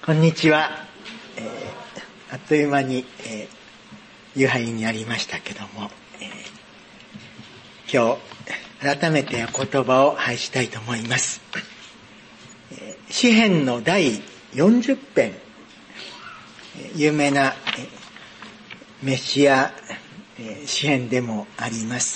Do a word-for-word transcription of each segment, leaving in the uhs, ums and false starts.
こんにちは、えー、あっという間に、えー、夕飯になりましたけども、えー、今日改めて言葉を拝したいと思います。えー、詩編の第よんじゅっぺん、えー、有名な、えー、メシア、えー、詩編でもあります。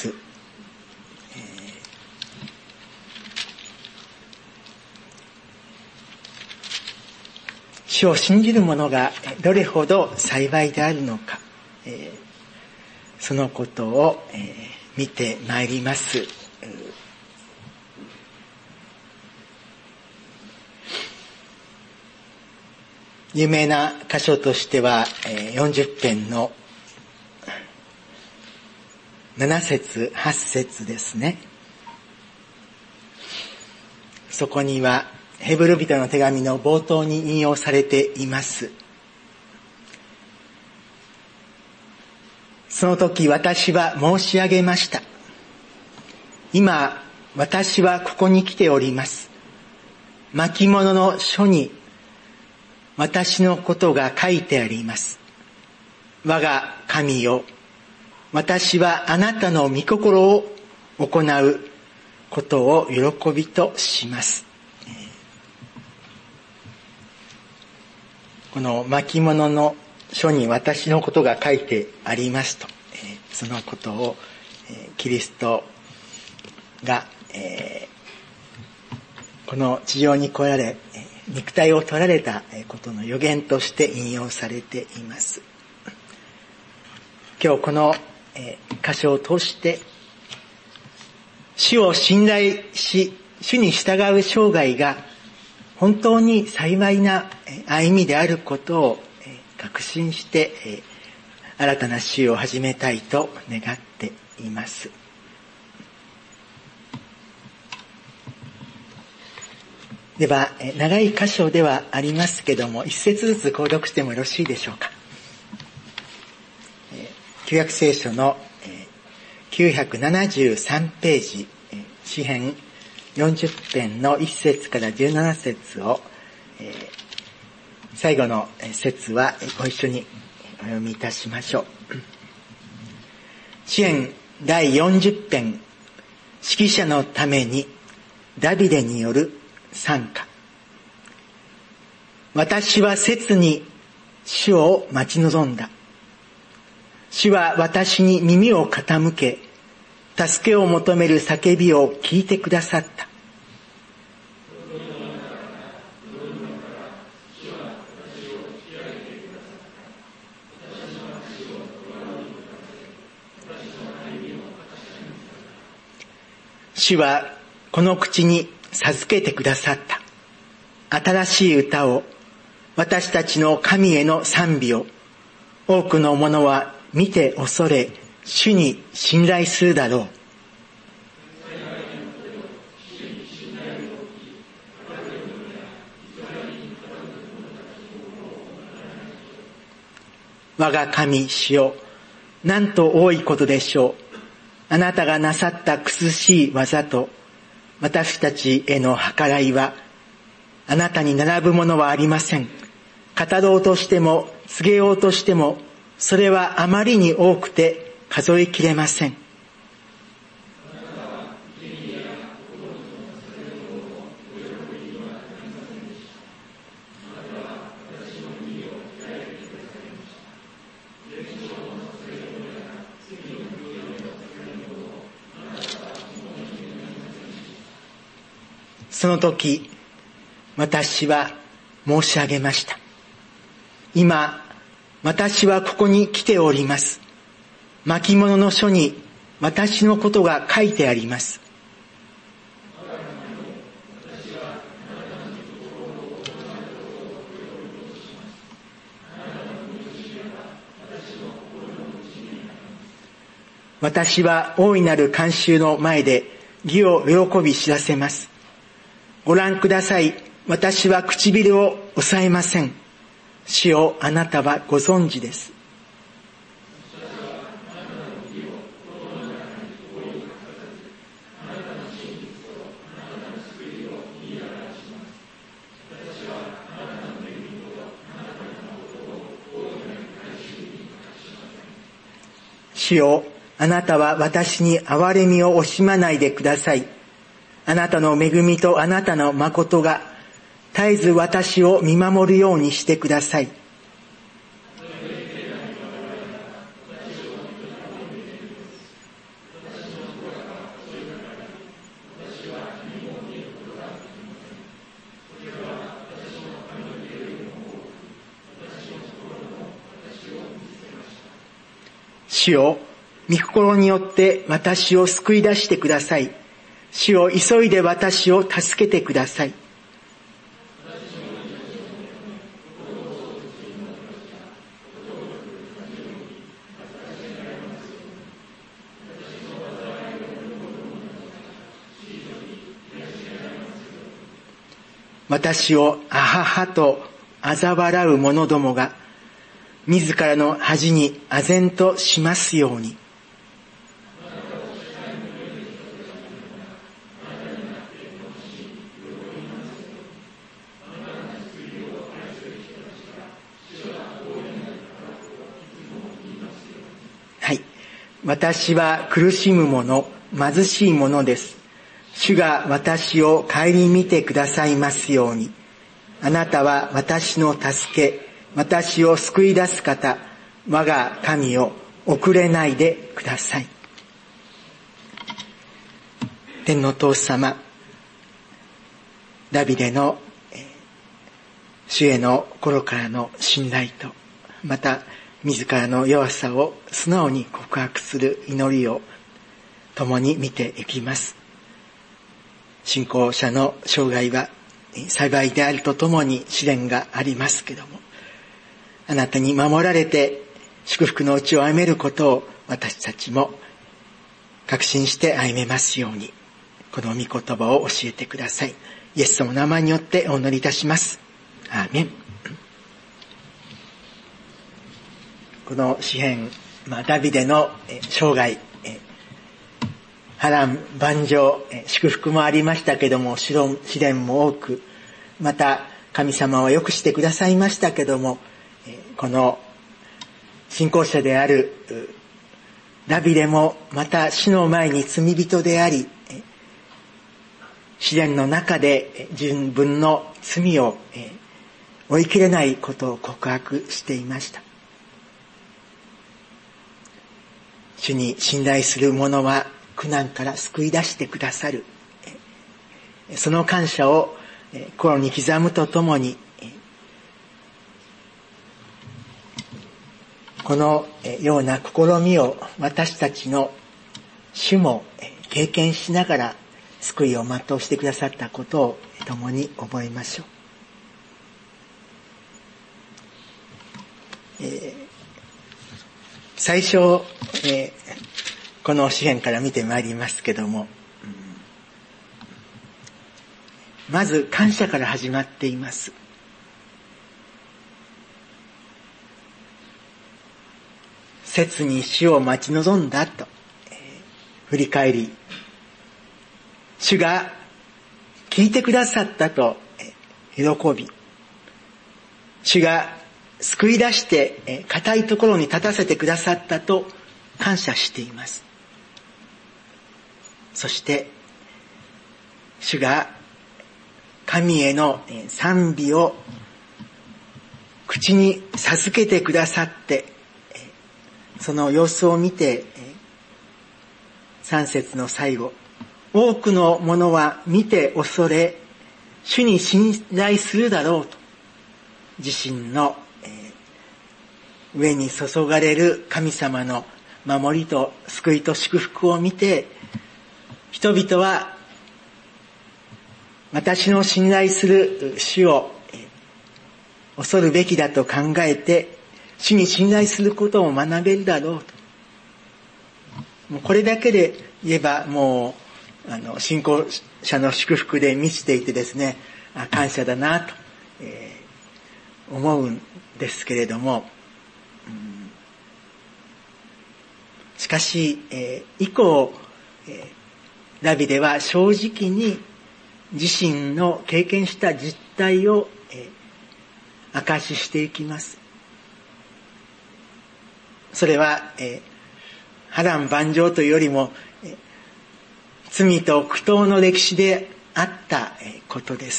主を信じる者がどれほど幸いであるのか、えー、そのことを、えー、見てまいります。有名な箇所としては、えー、よんじゅっぺんのなな節はち節ですね。そこにはヘブル人の手紙の冒頭に引用されています。その時私は申し上げました。今私はここに来ております。巻物の書に私のことが書いてあります。我が神よ、私はあなたの御心を行うことを喜びとします。この巻物の書に私のことが書いてありますと、えー、そのことを、えー、キリストが、えー、この地上に来られ、えー、肉体を取られたことの予言として引用されています。今日この、えー、箇所を通して主を信頼し主に従う生涯が本当に幸いな歩みであることを確信して新たな週を始めたいと願っています。では長い箇所ではありますけども一節ずつ購読してもよろしいでしょうか。旧約聖書のきゅうひゃくななじゅうさんページ詩編よんじゅっぺんのいち節からじゅうなな節を、えー、最後の節はご一緒にお読みいたしましょう。詩編だいよんじゅっぺん、指揮者のためにダビデによる賛歌。私は切に主を待ち望んだ。主は私に耳を傾け、助けを求める叫びを聞いてくださった。主はこの口に授けてくださった。新しい歌を、私たちの神への賛美を、多くの者は見て恐れ、主に信頼するだろう。我が神主よ、なんと多いことでしょう。あなたがなさった苦しい技と私たちへの計らいは、あなたに並ぶものはありません。語ろうとしても告げようとしても、それはあまりに多くて数えきれません。その時、私は申し上げました。今、私はここに来ております。巻物の書に私のことが書いてあります。私は大いなる観衆の前で義を喜び知らせます。ご覧ください。私は唇を抑えません。主をあなたはご存知です。 主よ、あなたは私に憐れみを惜しまないでください。あなたの恵みとあなたの誠が絶えず私を見守るようにしてください。主よ、御心によって私を救い出してください。主よ、急いで私を助けてください。私をあははと嘲笑う者どもが自らの恥に唖然としますように。はい。私は苦しむ者、貧しい者です。主が私を顧みてくださいますように。あなたは私の助け、私を救い出す方、我が神を遅れないでください。天のお父様、ダビデの主への心からの信頼と、また自らの弱さを素直に告白する祈りを共に見ていきます。信仰者の生涯は幸いであるとともに試練がありますけども、あなたに守られて祝福のうちを歩めることを私たちも確信して歩めますように、この御言葉を教えてください。イエス様の名前によってお祈りいたします。アーメン。この詩編、まあ、ダビデの生涯、波乱万丈、祝福もありましたけども、試練も多く、また神様はよくしてくださいましたけども、この信仰者であるダビデもまた死の前に罪人であり、試練の中で自分の罪を追い切れないことを告白していました。主に信頼する者は苦難から救い出してくださる。その感謝を心に刻むとともに、このような試みを私たちの主も経験しながら救いを全うしてくださったことを共に覚えましょう。えー、最初、えー、この詩編から見てまいりますけども、まず感謝から始まっています。切に主を待ち望んだと、えー、振り返り、主が聞いてくださったと、えー、喜び、主が救い出して、えー、固いところに立たせてくださったと感謝しています。そして主が神への賛美を口に授けてくださって、その様子を見て、三節の最後、多くの者は見て恐れ、主に信頼するだろうと、自身の上に注がれる神様の守りと救いと祝福を見て、人々は私の信頼する主を恐るべきだと考えて、主に信頼することを学べるだろうと。もうこれだけで言えばもうあの信仰者の祝福で満ちていてですね、あ感謝だなと、えー、思うんですけれども、うん、しかし、えー、以降、えー、ダビデは正直に自身の経験した実態を、えー、証ししていきます。それは、えー、 波乱万丈というよりも罪と苦闘の歴史であったことです。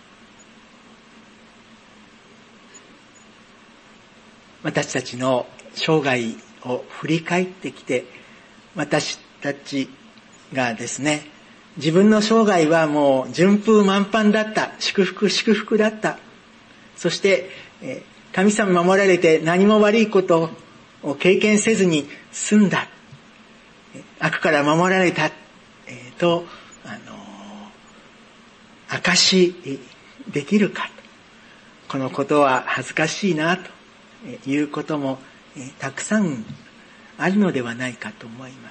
私たちの生涯を振り返ってきて、私たちがですね、自分の生涯はもう順風満帆だった、祝福祝福だった、そして神様に守られて何も悪いことを経験せずに済んだ、悪から守られたとあの証しできるか、このことは恥ずかしいなということもたくさんあるのではないかと思います。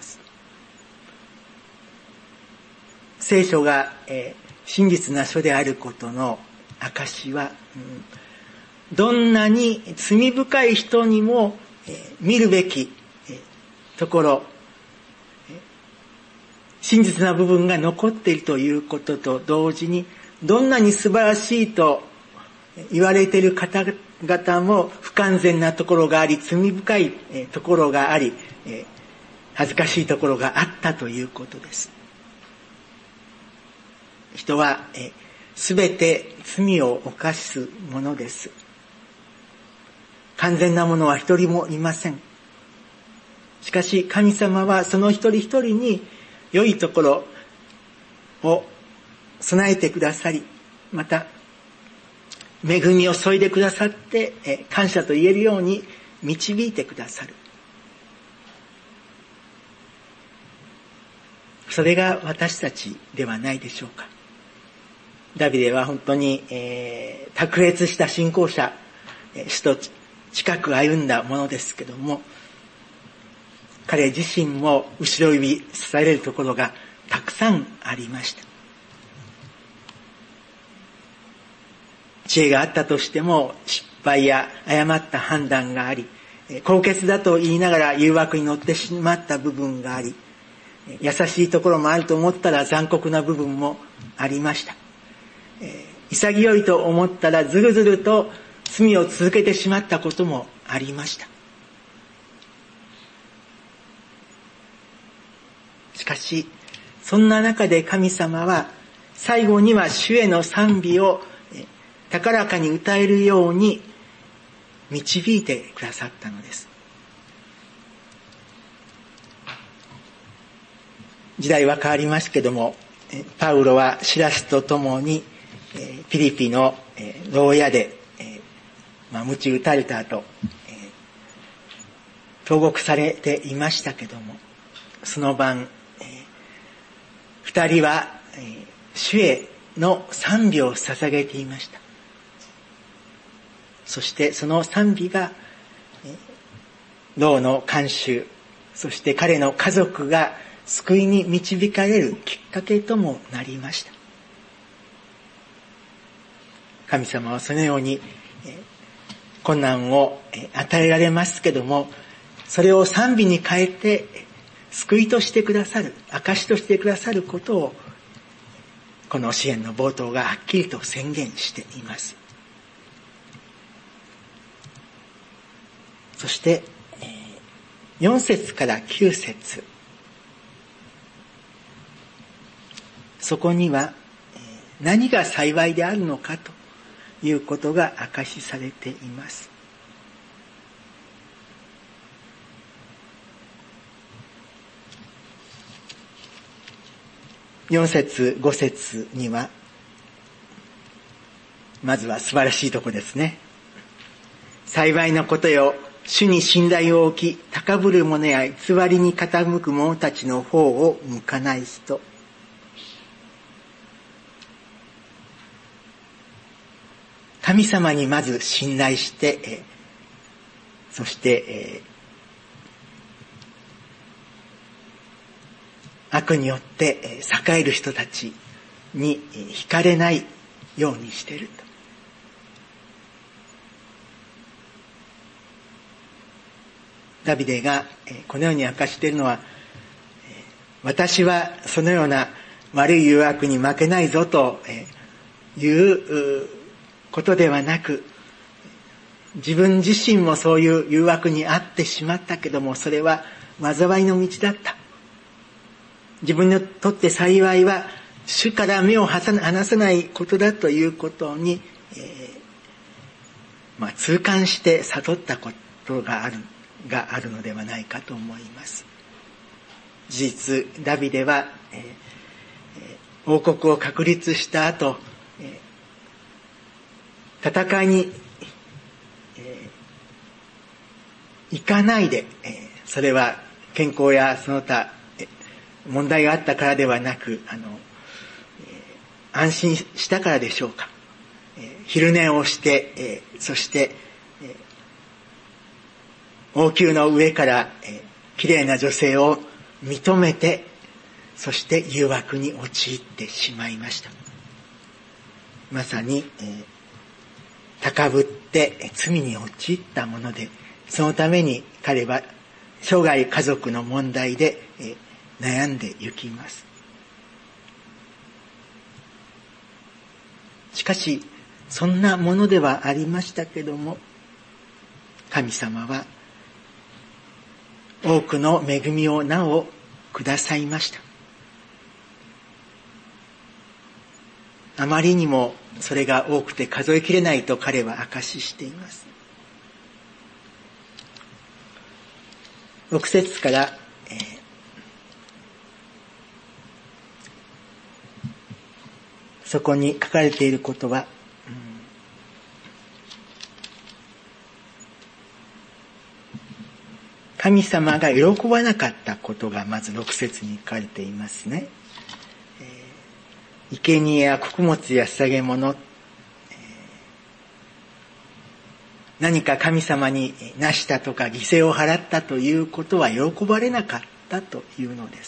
聖書が真実な書であることの証は、どんなに罪深い人にも見るべきところ、真実な部分が残っているということと同時に、どんなに素晴らしいと言われている方々も不完全なところがあり、罪深いところがあり、恥ずかしいところがあったということです。人はすべて罪を犯すものです。完全なものは一人もいません。しかし神様はその一人一人に良いところを備えてくださり、また恵みを注いでくださって感謝と言えるように導いてくださる。それが私たちではないでしょうか。ダビデは本当に、えー、卓越した信仰者、主と近く歩んだものですけども、彼自身も後ろ指されるところがたくさんありました。知恵があったとしても失敗や誤った判断があり、高潔だと言いながら誘惑に乗ってしまった部分があり、優しいところもあると思ったら残酷な部分もありました。潔いと思ったらずるずると罪を続けてしまったこともありました。しかしそんな中で神様は最後には主への賛美を高らかに歌えるように導いてくださったのです。時代は変わりますけども、パウロはシラスと共にピリピの牢屋で、まあ、鞭打たれた後、投獄されていましたけども、その晩、二人は主への賛美を捧げていました。そしてその賛美が牢の看守、そして彼の家族が救いに導かれるきっかけともなりました。神様はそのように困難を与えられますけども、それを賛美に変えて救いとしてくださる、証としてくださることをこの詩篇の冒頭がはっきりと宣言しています。そしてよん節からきゅう節、そこには何が幸いであるのかということが明かしされています。よん節ご節にはまずは素晴らしいところですね。幸いなことよ、主に信頼を置き高ぶる者や偽りに傾く者たちの方を向かない人。神様にまず信頼して、そして悪によって栄える人たちに惹かれないようにしていると。ダビデがこのように明かしているのは、私はそのような悪い誘惑に負けないぞということではなく、自分自身もそういう誘惑に遭ってしまったけども、それは災いの道だった。自分にとって幸いは主から目を離さないことだということに、えーまあ、痛感して悟ったことがあるがあるのではないかと思います。事実ダビデは、えー、王国を確立した後、えー、戦いに、えー、行かないで、えー、それは健康やその他問題があったからではなく、あの、えー、安心したからでしょうか。えー、昼寝をして、えー、そして、えー、王宮の上から、えー、綺麗な女性を認めて、そして誘惑に陥ってしまいました。まさに、えー、高ぶって罪に陥ったもので、そのために彼は生涯家族の問題で、えー悩んで行きます。しかし、そんなものではありましたけども、神様は多くの恵みをなおくださいました。あまりにもそれが多くて数えきれないと彼は証ししています。ろく節から、えーそこに書かれていることは、うん、神様が喜ばなかったことがまずろく節に書かれていますね。えー、生贄や穀物や捧げ物、えー、何か神様になしたとか犠牲を払ったということは喜ばれなかったというのです。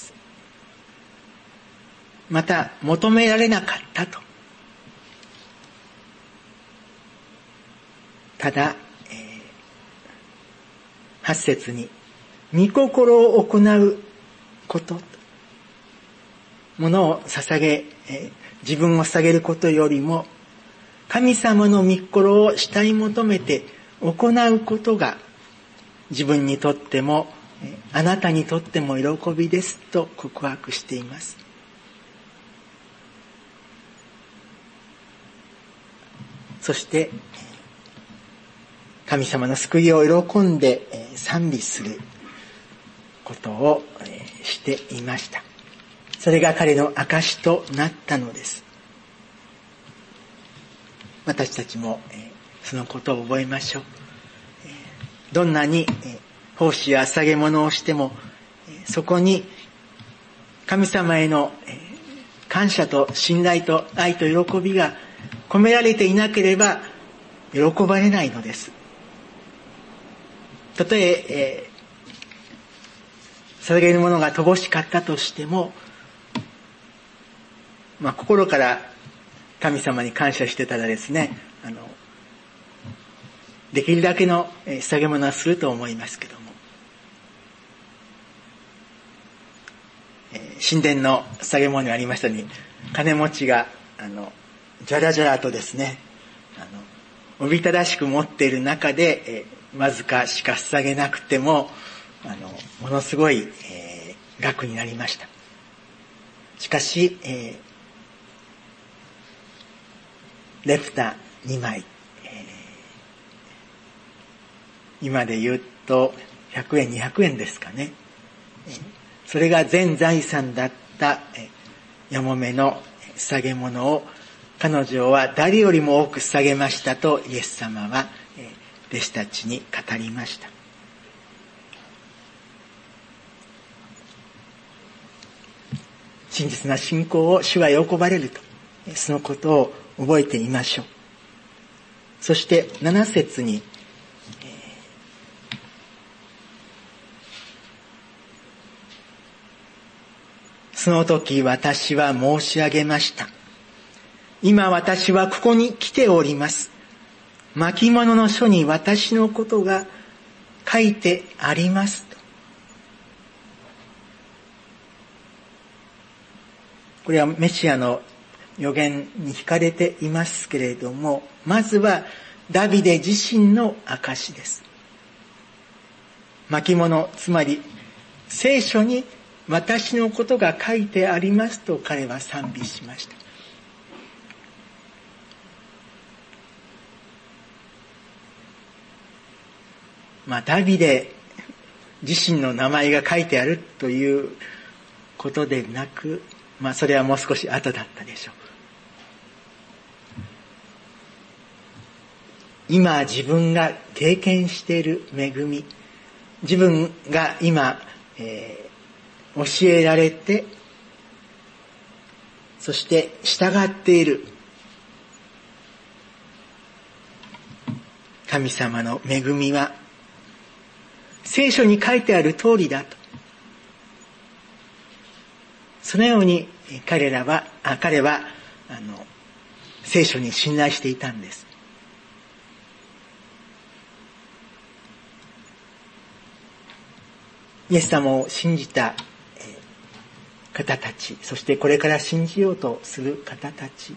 また求められなかったと。ただ、えー、はち節に御心を行うことものを捧げ、えー、自分を捧げることよりも神様の御心を慕い求めて行うことが自分にとってもあなたにとっても喜びですと告白しています。そして神様の救いを喜んで賛美することをしていました。それが彼の証となったのです。私たちもそのことを覚えましょう。どんなに奉仕や捧げ物をしても、そこに神様への感謝と信頼と愛と喜びが込められていなければ喜ばれないのです。たとええー、捧げるものが乏しかったとしても、まあ、心から神様に感謝してたらですね、あのできるだけの捧げ物はすると思いますけども、えー、神殿の捧げ物にありましたように、金持ちがあのじゃらじゃらとですね、あのおびただしく持っている中で、えー、わずかしか捧げなくてもあのものすごい、えー、額になりました。しかし、えー、レプタにまい、えー、今で言うとひゃくえんにひゃくえんですかね、えー、それが全財産だった、えー、やもめの捧げ物を彼女は誰よりも多く捧げましたとイエス様は弟子たちに語りました。真実な信仰を主は喜ばれると、そのことを覚えていましょう。そしてなな節に、その時私は申し上げました。今私はここに来ております。巻物の書に私のことが書いてありますと。これはメシアの予言に惹かれていますけれども、まずはダビデ自身の証です。巻物、つまり聖書に私のことが書いてありますと彼は賛美しました。まあ、ダビデ自身の名前が書いてあるということでなく、まあ、それはもう少し後だったでしょう。今自分が経験している恵み、自分が今、えー、教えられて、そして従っている神様の恵みは聖書に書いてある通りだと。そのように彼らは、あ彼はあの聖書に信頼していたんです。イエス様を信じた方たち、そしてこれから信じようとする方たち、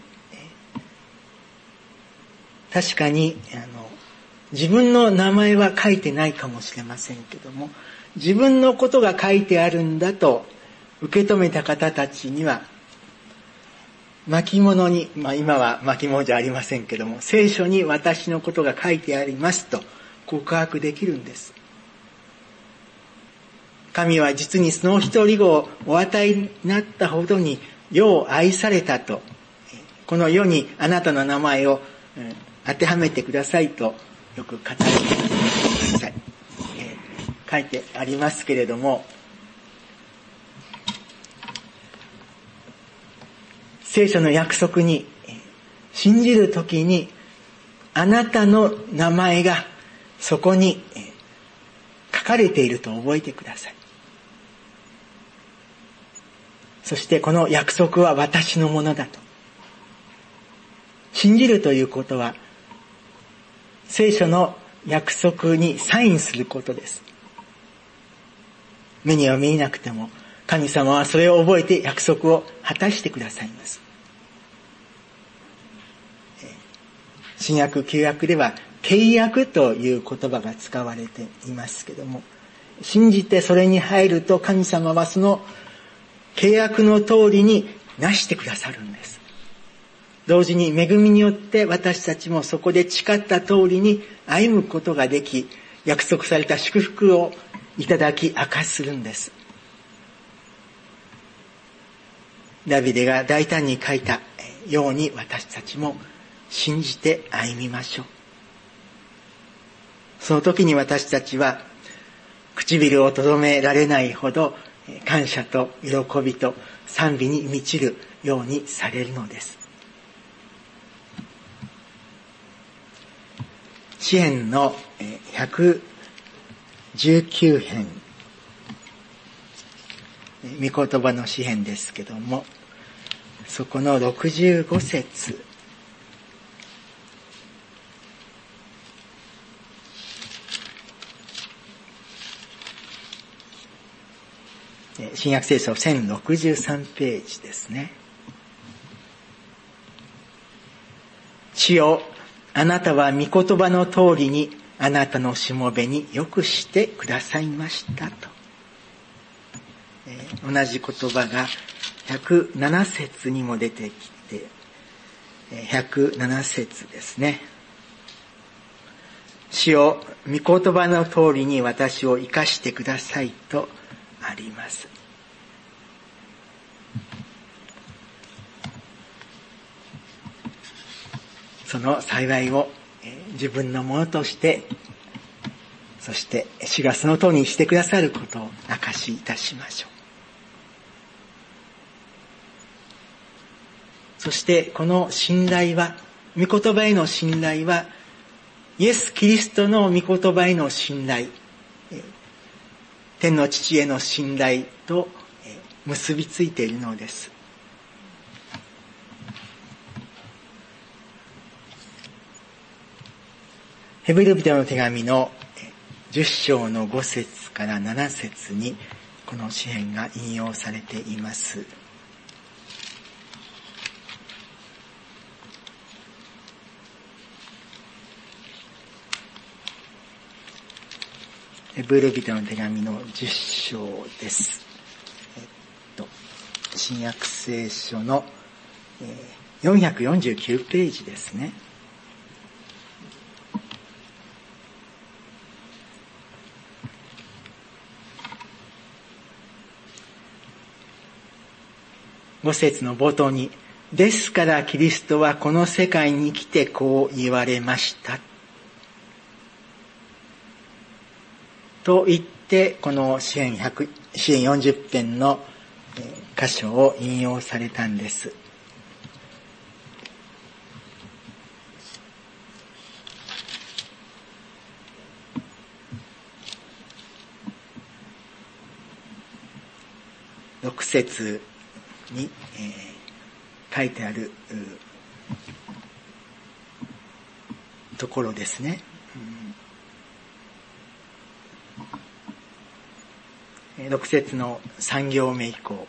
確かにあの自分の名前は書いてないかもしれませんけども、自分のことが書いてあるんだと受け止めた方たちには、巻物に、まあ今は巻物じゃありませんけども、聖書に私のことが書いてありますと告白できるんです。神は実にその一人子をお与えになったほどに世を愛されたと、この世にあなたの名前を当てはめてくださいとよく語ってください、えー、書いてありますけれども、聖書の約束に信じるときにあなたの名前がそこに書かれていると覚えてください。そしてこの約束は私のものだと信じるということは、聖書の約束にサインすることです。目には見えなくても神様はそれを覚えて約束を果たしてくださいます。新約旧約では契約という言葉が使われていますけども、信じてそれに入ると神様はその契約の通りになしてくださるんです。同時に恵みによって私たちもそこで誓った通りに歩むことができ、約束された祝福をいただき明かしするんです。ダビデが大胆に書いたように私たちも信じて歩みましょう。その時に私たちは唇をとどめられないほど感謝と喜びと賛美に満ちるようにされるのです。詩編のひゃくじゅうきゅう編、御言葉の詩編ですけども、そこのろくじゅうご節、新約聖書せんろくじゅうさんページですね。主よ、あなたは御言葉の通りにあなたのしもべによくしてくださいましたと、えー、同じ言葉がひゃくなな節にも出てきて、ひゃくなな節ですね。主よ、御言葉の通りに私を生かしてくださいとあります。その幸いを自分のものとして、そして主がその通りにしてくださることを証しいたしましょう。そしてこの信頼は、御言葉への信頼は、イエス・キリストの御言葉への信頼、天の父への信頼と結びついているのです。ヘブル人の手紙のじゅっ章のご節からなな節にこの詩編が引用されています。ヘブル人の手紙のじゅっ章です。えっと、新約聖書の、えー、よんひゃくよんじゅうきゅうページですね。ご節の冒頭に、ですからキリストはこの世界に来てこう言われましたと言って、この詩編よんじゅっ編の箇所を引用されたんです。ろく節に、えー、書いてあるところですね。うん、ろく節のさん行目以降、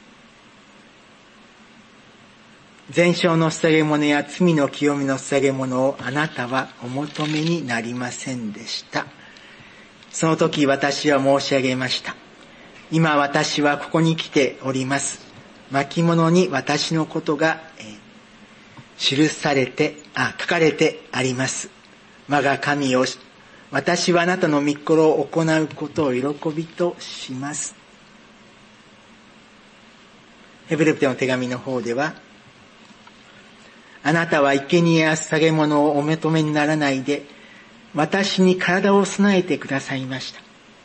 全焼の捧げ物や罪の清めの捧げ物をあなたはお求めになりませんでした。その時私は申し上げました。今私はここに来ております。巻物に私のことが、えー、記されて、あ、書かれてあります。我が神よ、私はあなたの御心を行うことを喜びとします。ヘブル人の手紙の方では、あなたは生贄や捧げ物をお求めにならないで、私に体を備えてくださいました。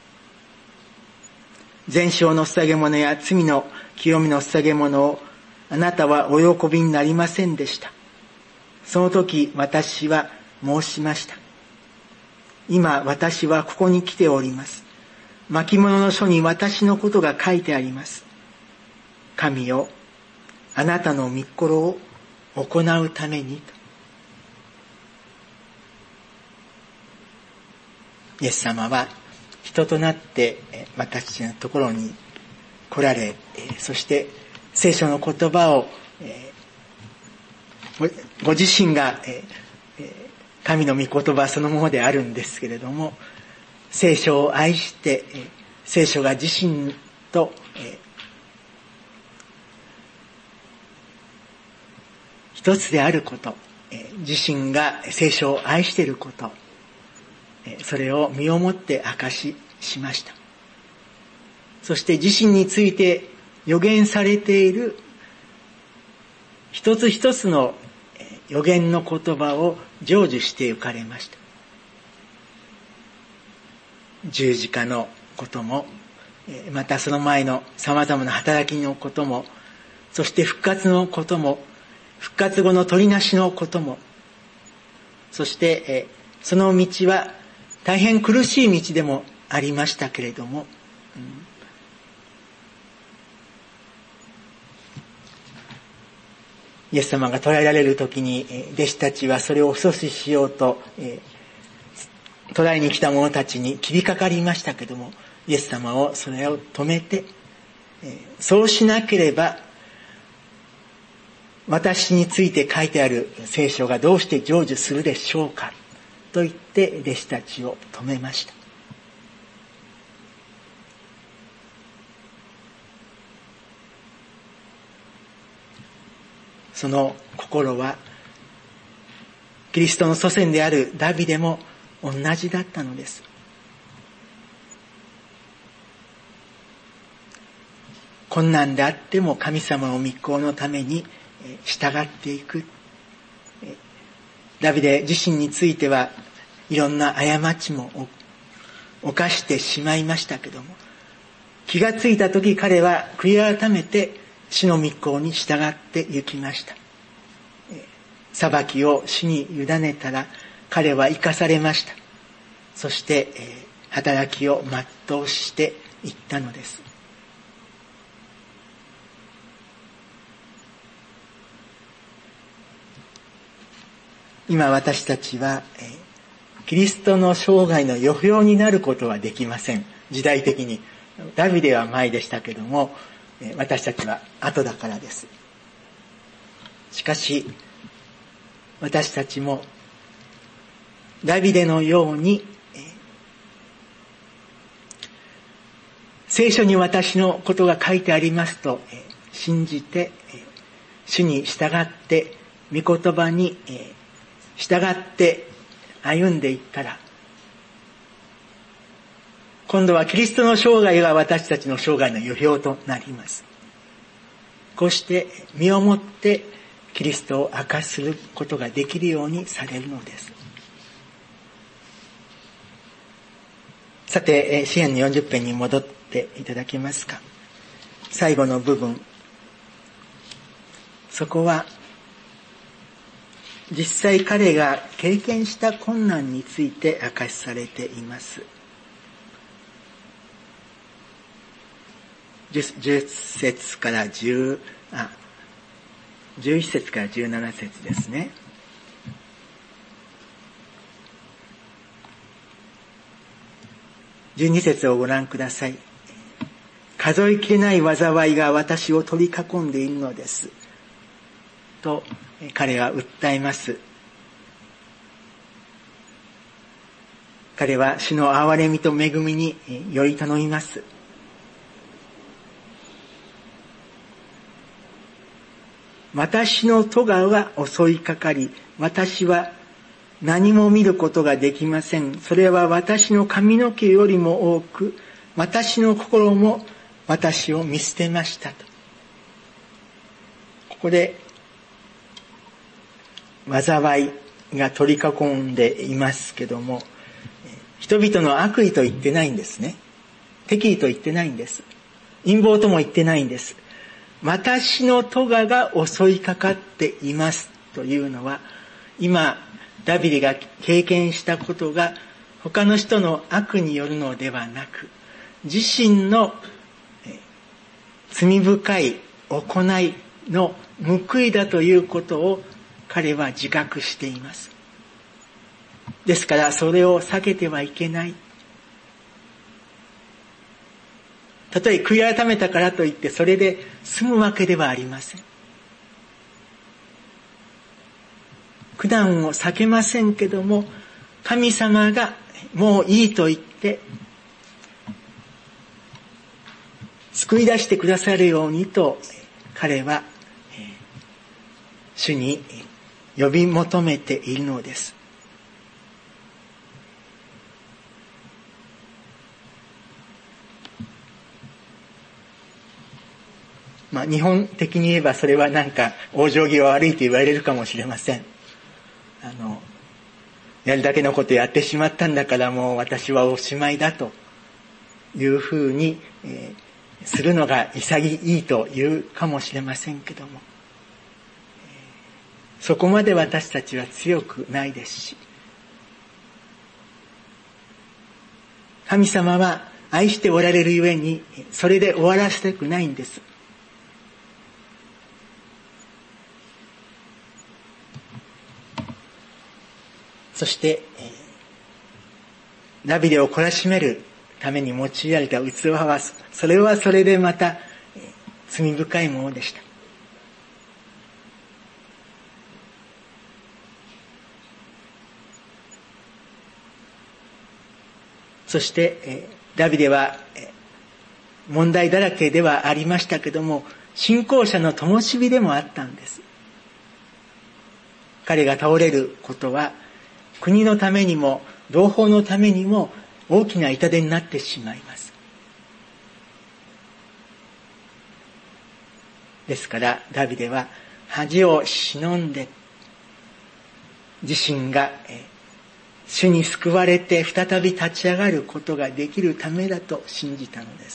全焼の捧げ物や罪の清めの捧げ物をあなたはお喜びになりませんでした。その時私は申しました。今私はここに来ております。巻物の書に私のことが書いてあります。神よ、あなたの御心を行うためにと。イエス様は人となって私たちのところに来られ、そして聖書の言葉をご自身が神の御言葉そのものであるんですけれども、聖書を愛して聖書が自身と一つであること、自身が聖書を愛していること、それを身をもって証ししました。そして自身について予言されている一つ一つの予言の言葉を成就してゆかれました。十字架のことも、またその前の様々な働きのことも、そして復活のことも、復活後の取りなしのことも、そしてその道は大変苦しい道でもありましたけれども、うん、イエス様が捕らえられるときに弟子たちはそれを阻止しようと、えー、捕らえに来た者たちに切りかかりましたけれども、イエス様をそれを止めて、えー、そうしなければ私について書いてある聖書がどうして成就するでしょうかと言って弟子たちを止めました。その心はキリストの祖先であるダビデも同じだったのです。困難であっても神様の御心のために従っていく。ダビデ自身についてはいろんな過ちも犯してしまいましたけども、気がついた時彼は悔い改めて主の御心に従って行きました。裁きを主に委ねたら彼は生かされました。そして働きを全うしていったのです。今私たちはキリストの生涯の予表になることはできません。時代的にダビデは前でしたけども、私たちは後だからです。しかし私たちもダビデのように聖書に私のことが書いてありますと信じて、主に従って御言葉に従って歩んでいったら、今度はキリストの生涯が私たちの生涯の予表となります。こうして身をもってキリストを証しすることができるようにされるのです。さて、詩編のよんじゅっ編に戻っていただけますか。最後の部分。そこは、実際彼が経験した困難について明かしされています。じゅっ節から10、あ、じゅういち節からじゅうなな節ですね。じゅうに節をご覧ください。数えきれない災いが私を取り囲んでいるのです。と彼は訴えます。彼は主の憐れみと恵みにより頼みます。私の咎は襲いかかり、私は何も見ることができません。それは私の髪の毛よりも多く、私の心も私を見捨てましたと。ここで災いが取り囲んでいますけども、人々の悪意と言ってないんですね。敵意と言ってないんです。陰謀とも言ってないんです。私の咎が襲いかかっていますというのは、今ダビデが経験したことが他の人の悪によるのではなく、自身の罪深い行いの報いだということを彼は自覚しています。ですからそれを避けてはいけない。たとえ悔い改めたからといってそれで済むわけではありません。苦難を避けませんけども、神様がもういいと言って救い出してくださるようにと彼は主に呼び求めているのです。まあ、日本的に言えばそれはなんか往生際悪いと言われるかもしれません。あのやるだけのことやってしまったんだからもう私はおしまいだというふうに、えー、するのが潔いというかもしれませんけども、えー、そこまで私たちは強くないですし、神様は愛しておられるゆえにそれで終わらせたくないんです。そして、ダビデを懲らしめるために用いられた器は、それはそれでまた罪深いものでした。そして、ダビデは問題だらけではありましたけども、信仰者の灯火でもあったんです。彼が倒れることは、国のためにも同胞のためにも大きな痛手になってしまいます。ですからダビデは恥を忍んで自身が主に救われて再び立ち上がることができるためだと信じたのです。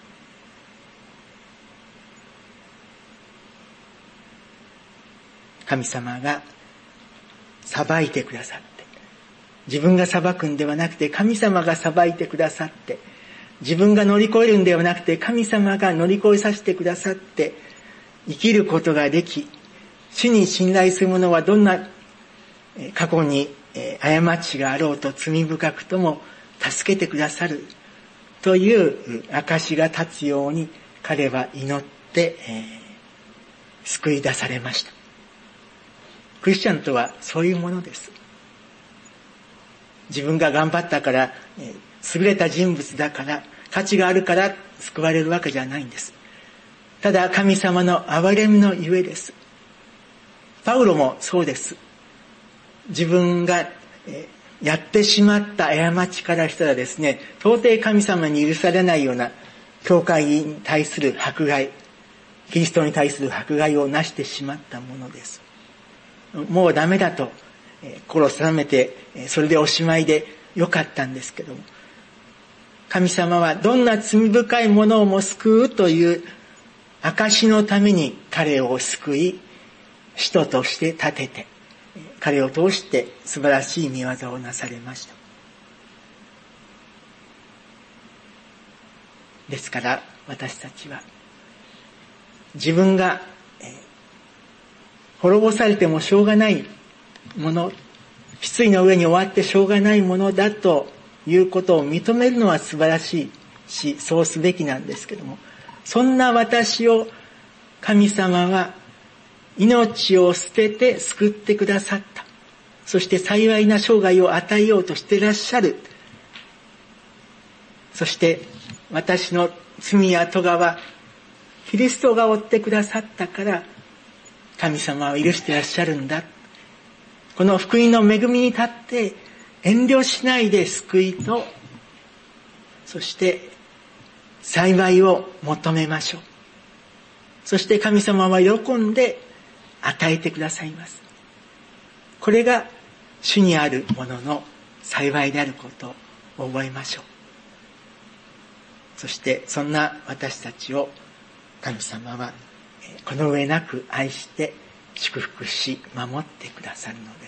神様が裁いてくださって、自分が裁くんではなくて神様が裁いてくださって、自分が乗り越えるんではなくて神様が乗り越えさせてくださって生きることができ、主に信頼する者はどんな過去に過ちがあろうと罪深くとも助けてくださるという証が立つように彼は祈って救い出されました。クリスチャンとはそういうものです。自分が頑張ったから、優れた人物だから、 価値があるから救われるわけじゃないんです。ただ神様の憐れみのゆえです。パウロもそうです。自分がやってしまった過ちからしたらですね、到底神様に許されないような教会に対する迫害、キリストに対する迫害をなしてしまったものです。もうダメだと心を定めて、それでおしまいでよかったんですけども、神様はどんな罪深いものをも救うという証のために彼を救い、使徒として立てて、彼を通して素晴らしい御業をなされました。ですから私たちは自分が滅ぼされてもしょうがないもの、失意の上に終わってしょうがないものだということを認めるのは素晴らしいし、そうすべきなんですけども、そんな私を神様は命を捨てて救ってくださった。そして幸いな生涯を与えようとしていらっしゃる。そして私の罪や咎はキリストが負ってくださったから神様は許していらっしゃるんだ。この福音の恵みに立って遠慮しないで救いと、そして幸いを求めましょう。そして神様は喜んで与えてくださいます。これが主にあるものの幸いであることを覚えましょう。そしてそんな私たちを神様はこの上なく愛して祝福し守ってくださるのです。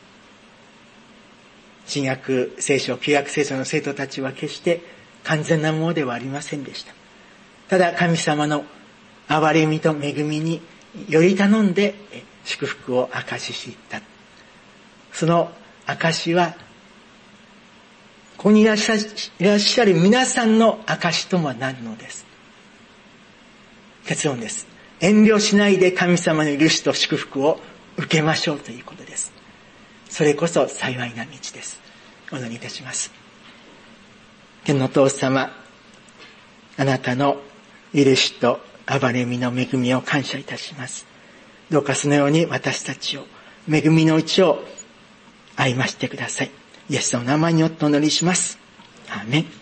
新約聖書、旧約聖書の生徒たちは決して完全なものではありませんでした。ただ神様の憐れみと恵みにより頼んで祝福を証ししていった。その証はここにいらっしゃる、いらっしゃる皆さんの証ともなるのです。結論です。遠慮しないで神様の許しと祝福を受けましょうということです。それこそ幸いな道です。お祈りいたします。天のお父様、あなたの許しと憐れみの恵みを感謝いたします。どうかそのように私たちを恵みのうちを歩ましてください。イエスの名前によってお祈りします。アーメン。